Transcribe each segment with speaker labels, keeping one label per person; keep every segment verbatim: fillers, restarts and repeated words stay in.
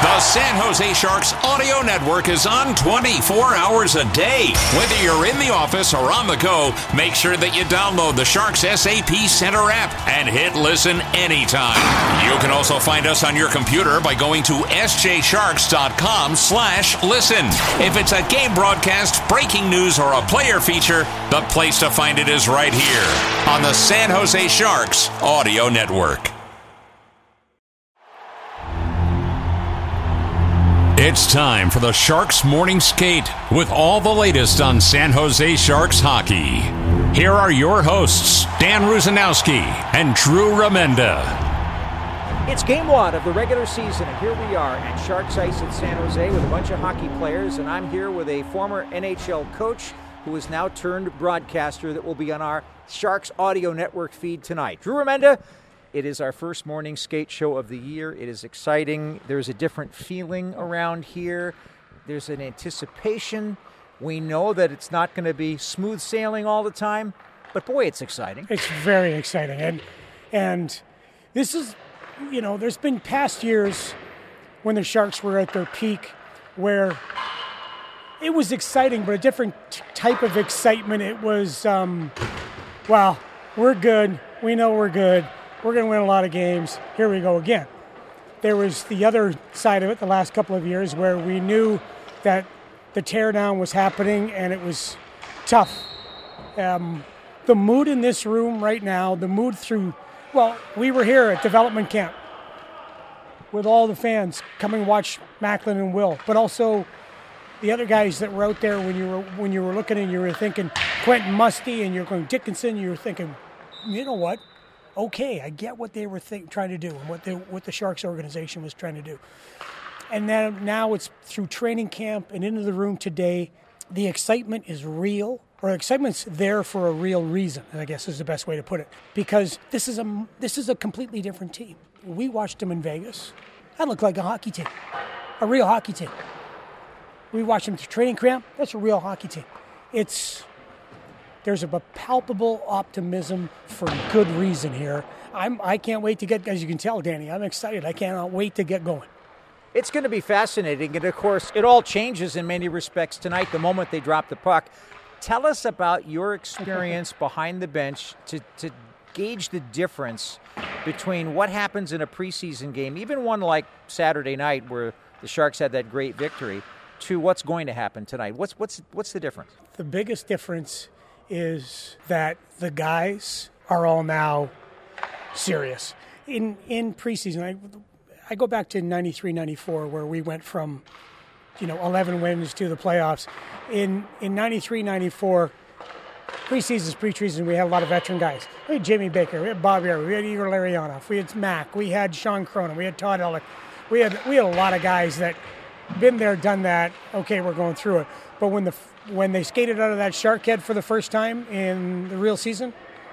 Speaker 1: The San Jose Sharks audio network is on twenty-four hours a day. Whether you're in the office or on the go, make sure that you download the Sharks S A P Center app and hit listen anytime. You can also find us on your computer by going to s j sharks dot com slash listen. If it's a game broadcast, breaking news, or a player feature, the place to find it is right here on the San Jose Sharks audio network. It's time for the Sharks Morning Skate with all the latest on San Jose Sharks hockey. Here are your hosts, Dan Rusanowski and Drew Remenda.
Speaker 2: It's game one of the regular season, and here we are at Sharks Ice in San Jose with a bunch of hockey players, and I'm here with a former N H L coach who is now turned broadcaster that will be on our Sharks audio network feed tonight. Drew Remenda. It is our first morning skate show of the year. It is exciting. There's a different feeling around here. There's an anticipation. We know that it's not going to be smooth sailing all the time, but boy, it's exciting.
Speaker 3: It's very exciting. And and this is, you know, there's been past years when the Sharks were at their peak where it was exciting, but a different t- type of excitement. It was, um, well, we're good. We know we're good. We're going to win a lot of games. Here we go again. There was the other side of it the last couple of years where we knew that the teardown was happening and it was tough. Um, the mood in this room right now, the mood through, well, we were here at development camp with all the fans coming watch Macklin and Will, but also the other guys that were out there when you were when you were looking and you were thinking Quentin Musty and you're going Dickinson, you were thinking, you know what? Okay, I get what they were think, trying to do and what, they, what the Sharks organization was trying to do. And then now it's through training camp and into the room today. The excitement is real, or excitement's there for a real reason, I guess is the best way to put it. Because this is a, this is a completely different team. We watched them in Vegas. That looked like a hockey team, a real hockey team. We watched them through training camp. That's a real hockey team. It's... There's a palpable optimism for good reason here. I'm, I can't wait to get, as you can tell, Danny, I'm excited. I cannot wait to get going.
Speaker 2: It's going to be fascinating. And, of course, it all changes in many respects tonight the moment they drop the puck. Tell us about your experience behind the bench to, to gauge the difference between what happens in a preseason game, even one like Saturday night where the Sharks had that great victory, to what's going to happen tonight. What's, what's, what's the difference?
Speaker 3: The biggest difference is that the guys are all now serious. In in preseason, I, I go back to ninety-three ninety-four where we went from, you know, eleven wins to the playoffs. In in ninety-three ninety-four, preseason's preseason, we had a lot of veteran guys. We had Jamie Baker, we had Bobby Earl, we had Igor Larionov, we had Mac, we had Sean Cronin, we had Todd Ellick. We had we had a lot of guys that been there, done that. Okay, we're going through it. But when the when they skated out of that shark head for the first time in the real season,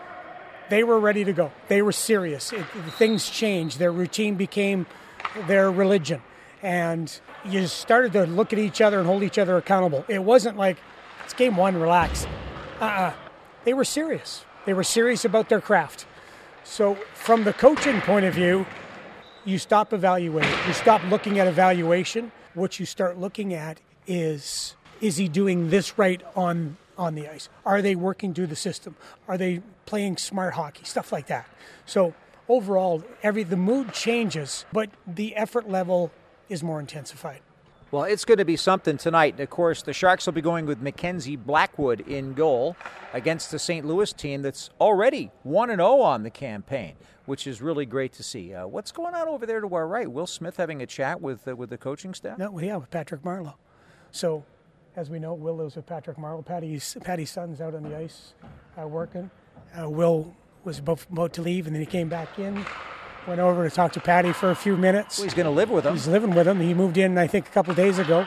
Speaker 3: they were ready to go. They were serious. It, things changed. Their routine became their religion. And you started to look at each other and hold each other accountable. It wasn't like, it's game one, relax. Uh-uh. They were serious. They were serious about their craft. So from the coaching point of view, you stop evaluating. You stop looking at evaluation. What you start looking at is... Is he doing this right on, on the ice? Are they working through the system? Are they playing smart hockey? Stuff like that. So overall, every the mood changes, but the effort level is more intensified.
Speaker 2: Well, it's going to be something tonight. Of course, the Sharks will be going with Mackenzie Blackwood in goal against the Saint Louis team that's already one and oh on the campaign, which is really great to see. Uh, what's going on over there to our right? Will Smith having a chat with uh, with the coaching staff?
Speaker 3: No, yeah, with Patrick Marleau. So... As we know, Will lives with Patrick Marleau. Patty's, Patty's son's out on the ice uh, working. Uh, Will was about, about to leave, and then he came back in, went over to talk to Patty for a few minutes.
Speaker 2: Well, he's going to live with him.
Speaker 3: He's living with him. He moved in, I think, a couple of days ago.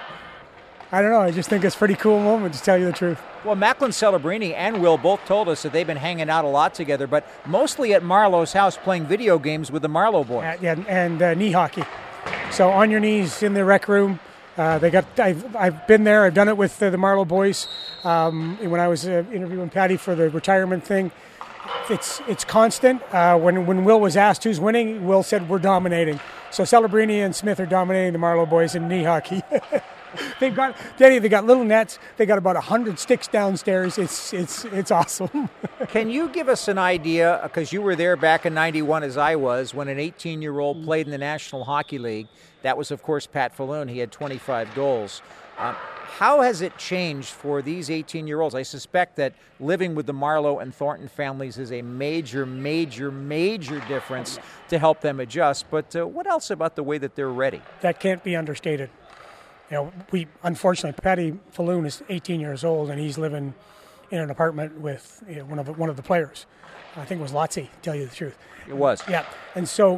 Speaker 3: I don't know. I just think it's a pretty cool moment, to tell you the truth.
Speaker 2: Well, Macklin Celebrini and Will both told us that they've been hanging out a lot together, but mostly at Marleau's house playing video games with the Marleau boys.
Speaker 3: Uh, yeah, and uh, knee hockey. So on your knees in the rec room. Uh, they got. I've, I've been there. I've done it with uh, the Marleau boys um, when I was uh, interviewing Patty for the retirement thing. It's it's constant. Uh, when when Will was asked who's winning, Will said we're dominating. So Celebrini and Smith are dominating the Marlowe boys in knee hockey. They've got, Danny, they got little nets. They got about a hundred sticks downstairs. It's it's it's awesome.
Speaker 2: Can you give us an idea, because you were there back in ninety-one as I was, when an eighteen-year-old played in the National Hockey League? That was, of course, Pat Falloon. He had twenty-five goals. Um, how has it changed for these eighteen-year-olds? I suspect that living with the Marlowe and Thornton families is a major, major, major difference to help them adjust. But uh, what else about the way that they're ready?
Speaker 3: That can't be understated. You know, we unfortunately, Patty Falloon is eighteen years old, and he's living in an apartment with you know, one of the, one of the players. I think it was Lotzi, to tell you the truth.
Speaker 2: It was.
Speaker 3: Yeah, and so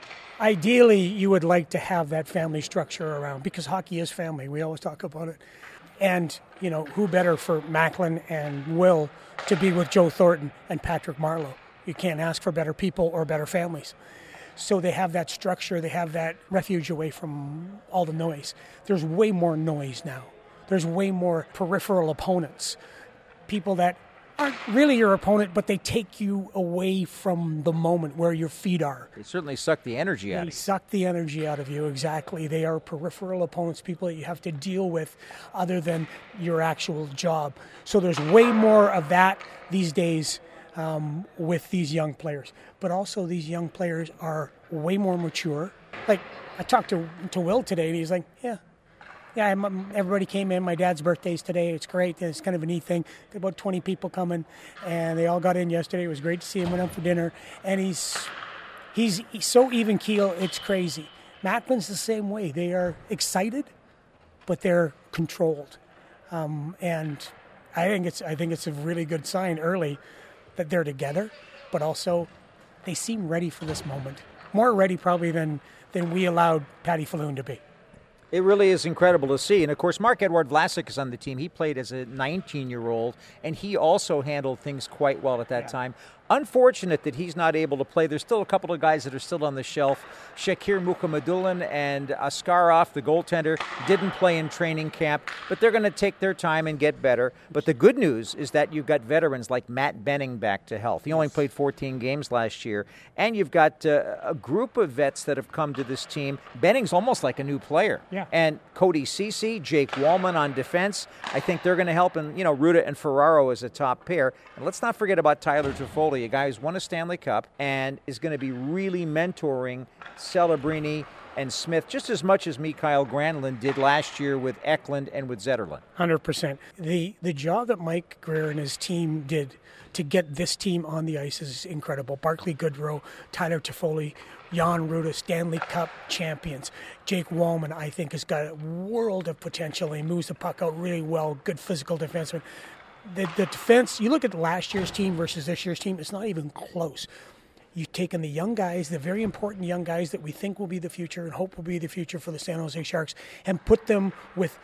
Speaker 3: ideally, you would like to have that family structure around, because hockey is family. We always talk about it. And, you know, who better for Macklin and Will to be with Joe Thornton and Patrick Marlowe? You can't ask for better people or better families. So they have that structure. They have that refuge away from all the noise. There's way more noise now. There's way more peripheral opponents, people that aren't really your opponent, but they take you away from the moment where your feet are.
Speaker 2: They certainly suck the energy out of you.
Speaker 3: They suck the energy out of you, exactly. They are peripheral opponents, people that you have to deal with other than your actual job. So there's way more of that these days um, with these young players. But also these young players are way more mature. Like, I talked to, to Will today, and he's like, yeah, Yeah, I'm, everybody came in. My dad's birthday's today. It's great. It's kind of a neat thing. About twenty people coming, and they all got in yesterday. It was great to see him. Went out for dinner, and he's he's, he's so even keel. It's crazy. Macklin's the same way. They are excited, but they're controlled, um, and I think it's I think it's a really good sign early that they're together, but also they seem ready for this moment. More ready probably than than we allowed Patty Falloon to be.
Speaker 2: It really is incredible to see. And, of course, Mark-Edouard Vlasic is on the team. He played as a nineteen-year-old, and he also handled things quite well at that yeah. time. Unfortunate that he's not able to play. There's still a couple of guys that are still on the shelf. Shakir Mukhamadullin and Askarov, the goaltender, didn't play in training camp, but they're going to take their time and get better. But the good news is that you've got veterans like Matt Benning back to health. He only played fourteen games last year. And you've got uh, a group of vets that have come to this team. Benning's almost like a new player.
Speaker 3: Yeah.
Speaker 2: And Cody Ceci, Jake Wallman on defense, I think they're going to help. And, you know, Ruda and Ferraro as a top pair. And let's not forget about Tyler Toffoli, a guy who's won a Stanley Cup and is going to be really mentoring Celebrini and Smith just as much as Mikael Granlund did last year with Eklund and with Zetterlund.
Speaker 3: one hundred percent. The the job that Mike Greer and his team did to get this team on the ice is incredible. Barclay Goodrow, Tyler Toffoli, Jan Ruda, Stanley Cup champions. Jake Wallman, I think, has got a world of potential. He moves the puck out really well. Good physical defenseman. The, the defense, you look at last year's team versus this year's team, it's not even close. You've taken the young guys, the very important young guys that we think will be the future and hope will be the future for the San Jose Sharks, and put them with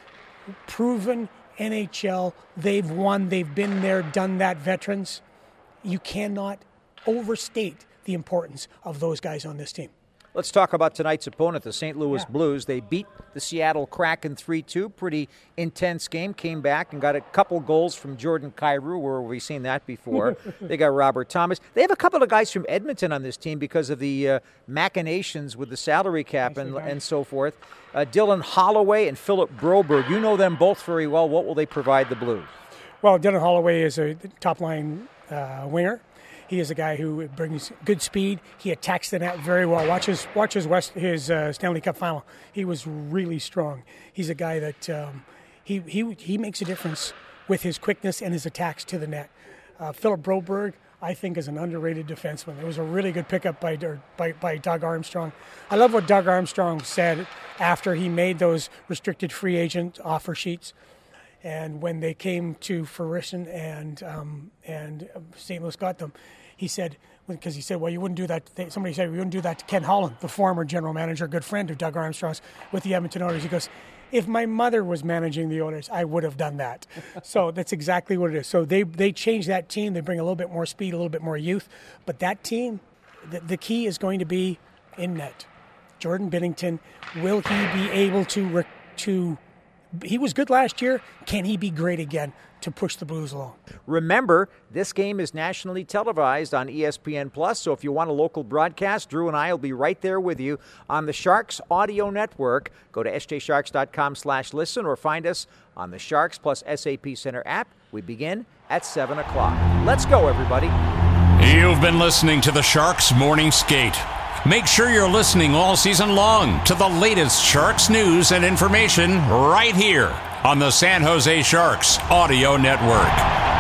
Speaker 3: proven N H L, they've won, they've been there, done that veterans. You cannot overstate the importance of those guys on this team.
Speaker 2: Let's talk about tonight's opponent, the Saint Louis
Speaker 3: yeah.
Speaker 2: Blues. They beat the Seattle Kraken three two. Pretty intense game. Came back and got a couple goals from Jordan Kyrou. Where have we seen that before? They got Robert Thomas. They have a couple of guys from Edmonton on this team because of the uh, machinations with the salary cap and, and so forth. Uh, Dylan Holloway and Philip Broberg. You know them both very well. What will they provide the Blues?
Speaker 3: Well, Dylan Holloway is a top-line uh, winger. He is a guy who brings good speed. He attacks the net very well. Watch his, watch his, West, his uh, Stanley Cup final. He was really strong. He's a guy that um, he, he he makes a difference with his quickness and his attacks to the net. Uh, Philip Broberg, I think, is an underrated defenseman. It was a really good pickup by, by, by Doug Armstrong. I love what Doug Armstrong said after he made those restricted free agent offer sheets. And when they came to fruition and um, and Saint Louis got them, he said, because he said, well, you wouldn't do that. They, somebody said, we wouldn't do that to Ken Holland, the former general manager, good friend of Doug Armstrong's with the Edmonton Oilers. He goes, if my mother was managing the Oilers, I would have done that. So that's exactly what it is. So they they changed that team. They bring a little bit more speed, a little bit more youth. But that team, the, the key is going to be in net. Jordan Binnington, will he be able to re- to he was good last year. Can he be great again to push the Blues along?
Speaker 2: Remember, this game is nationally televised on E S P N Plus, so if you want a local broadcast, Drew and I will be right there with you on the Sharks Audio Network. Go to s j sharks dot com slash listen or find us on the Sharks Plus S A P Center app. We begin at seven o'clock. Let's go, everybody.
Speaker 1: You've been listening to the Sharks Morning Skate. Make sure you're listening all season long to the latest Sharks news and information right here on the San Jose Sharks Audio Network.